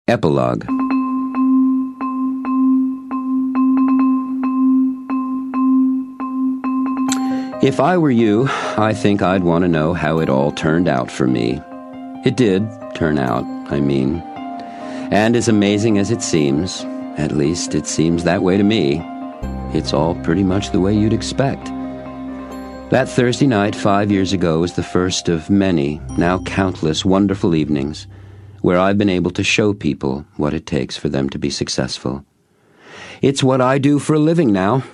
Epilogue. If I were you, I think I'd want to know how it all turned out for me. It did turn out, I mean. And as amazing as it seems, at least it seems that way to me, it's all pretty much the way you'd expect. That Thursday night 5 years ago was the first of many, now countless, wonderful evenings where I've been able to show people what it takes for them to be successful. It's what I do for a living now.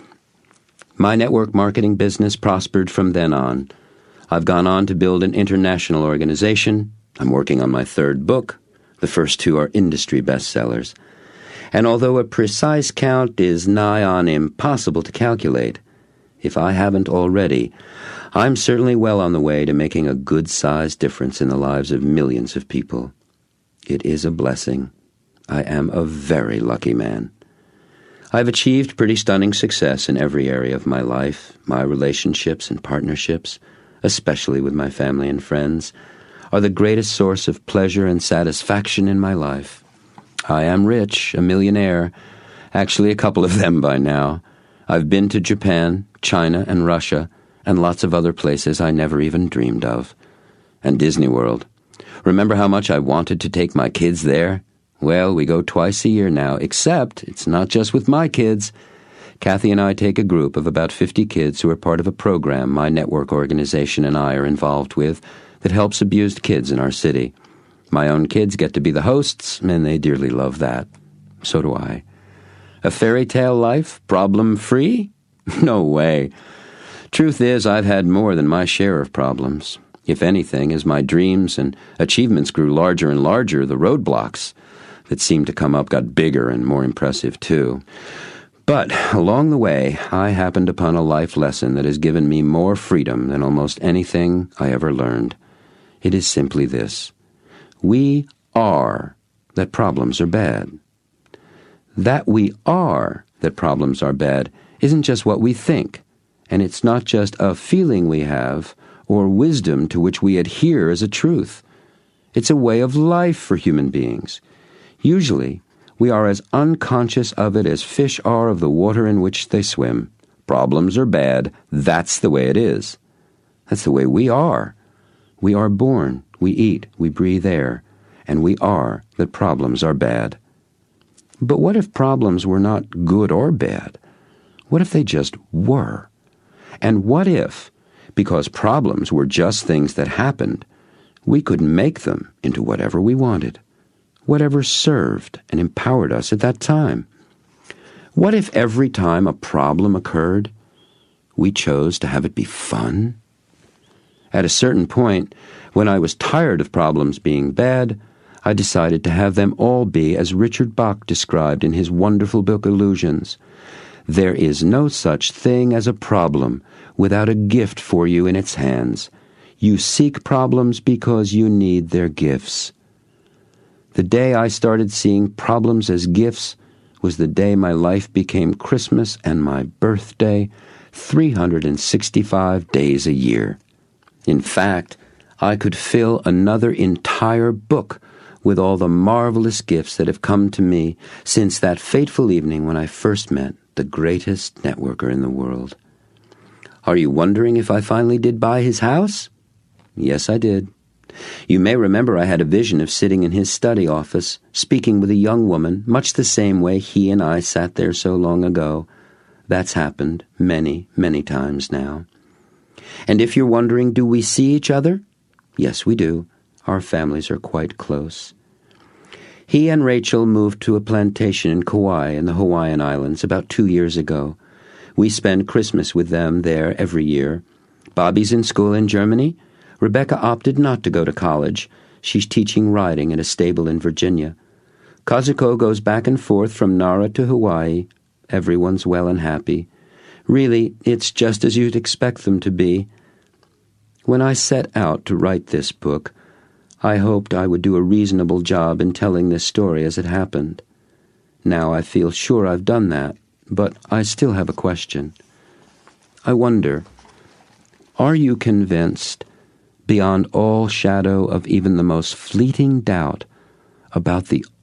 My network marketing business prospered from then on. I've gone on to build an international organization. I'm working on my third book. The first two are industry bestsellers. And although a precise count is nigh on impossible to calculate, if I haven't already, I'm certainly well on the way to making a good-sized difference in the lives of millions of people. It is a blessing. I am a very lucky man. I've achieved pretty stunning success in every area of my life. My relationships and partnerships, especially with my family and friends, are the greatest source of pleasure and satisfaction in my life. I am rich, a millionaire, actually a couple of them by now. I've been to Japan, China, and Russia, and lots of other places I never even dreamed of. And Disney World. Remember how much I wanted to take my kids there? Well, we go twice a year now, except it's not just with my kids. Kathy and I take a group of about 50 kids who are part of a program my network organization and I are involved with that helps abused kids in our city. My own kids get to be the hosts, and they dearly love that. So do I. A fairy tale life, problem-free? No way. Truth is, I've had more than my share of problems. If anything, as my dreams and achievements grew larger and larger, the roadblocks that seemed to come up got bigger and more impressive, too. But along the way, I happened upon a life lesson that has given me more freedom than almost anything I ever learned. It is simply this. We are that problems are bad. That we are that problems are bad isn't just what we think, and it's not just a feeling we have or wisdom to which we adhere as a truth. It's a way of life for human beings. Usually, we are as unconscious of it as fish are of the water in which they swim. Problems are bad. That's the way it is. That's the way we are. We are born, we eat, we breathe air, and we are that problems are bad. But what if problems were not good or bad? What if they just were? And what if, because problems were just things that happened, we could make them into whatever we wanted, whatever served and empowered us at that time? What if every time a problem occurred, we chose to have it be fun? At a certain point, when I was tired of problems being bad, I decided to have them all be as Richard Bach described in his wonderful book Illusions. There is no such thing as a problem without a gift for you in its hands. You seek problems because you need their gifts. The day I started seeing problems as gifts was the day my life became Christmas and my birthday, 365 days a year. In fact, I could fill another entire book with all the marvelous gifts that have come to me since that fateful evening when I first met the greatest networker in the world. Are you wondering if I finally did buy his house? Yes, I did. You may remember I had a vision of sitting in his study office, speaking with a young woman, much the same way he and I sat there so long ago. That's happened many, many times now. And if you're wondering, do we see each other? Yes, we do. Our families are quite close. He and Rachel moved to a plantation in Kauai in the Hawaiian Islands about 2 years ago. We spend Christmas with them there every year. Bobby's in school in Germany. Rebecca opted not to go to college. She's teaching riding at a stable in Virginia. Kazuko goes back and forth from Nara to Hawaii. Everyone's well and happy. Really, it's just as you'd expect them to be. When I set out to write this book, I hoped I would do a reasonable job in telling this story as it happened. Now I feel sure I've done that, but I still have a question. I wonder, are you convinced, beyond all shadow of even the most fleeting doubt, about the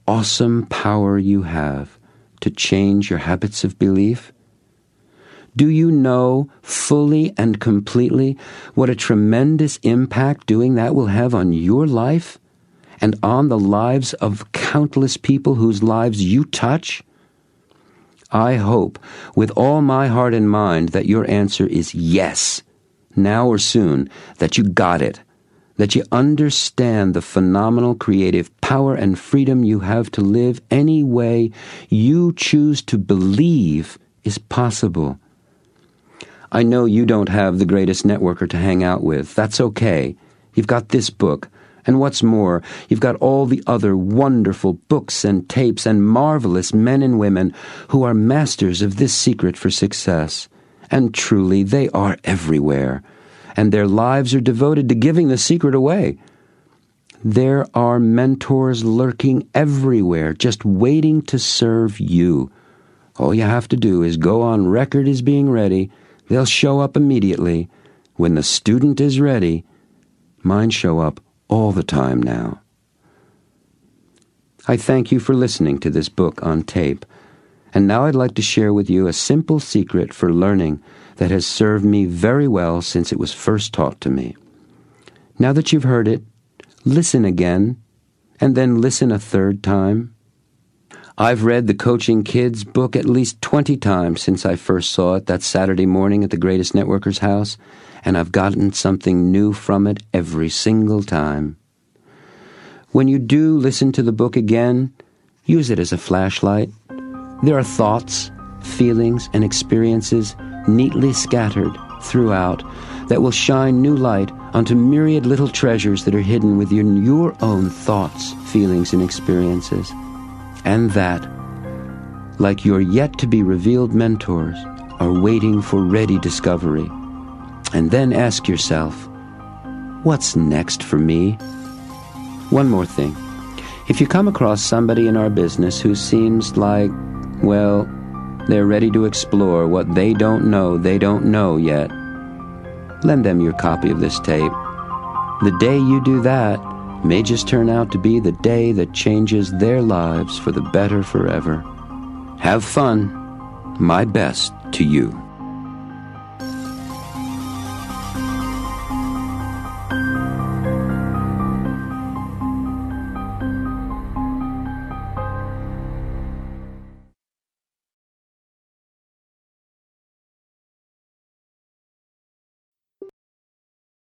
awesome power you have to change your habits of belief? Do you know fully and completely what a tremendous impact doing that will have on your life and on the lives of countless people whose lives you touch? I hope with all my heart and mind that your answer is yes, now or soon, that you got it, that you understand the phenomenal creative power and freedom you have to live any way you choose to believe is possible. I know you don't have the greatest networker to hang out with. That's okay. You've got this book. And what's more, you've got all the other wonderful books and tapes and marvelous men and women who are masters of this secret for success. And truly, they are everywhere. And their lives are devoted to giving the secret away. There are mentors lurking everywhere, just waiting to serve you. All you have to do is go on record as being ready. They'll show up immediately. When the student is ready, mine show up all the time now. I thank you for listening to this book on tape. And now I'd like to share with you a simple secret for learning that has served me very well since it was first taught to me. Now that you've heard it, listen again, and then listen a third time. I've read the Coaching Kids book at least 20 times since I first saw it that Saturday morning at the Greatest Networker's house, and I've gotten something new from it every single time. When you do listen to the book again, use it as a flashlight. There are thoughts, feelings, and experiences neatly scattered throughout that will shine new light onto myriad little treasures that are hidden within your own thoughts, feelings, and experiences. And that, like your yet-to-be-revealed mentors, are waiting for ready discovery. And then ask yourself, what's next for me? One more thing. If you come across somebody in our business who seems like, well, they're ready to explore what they don't know yet, lend them your copy of this tape. The day you do that may just turn out to be the day that changes their lives for the better forever. Have fun. My best to you.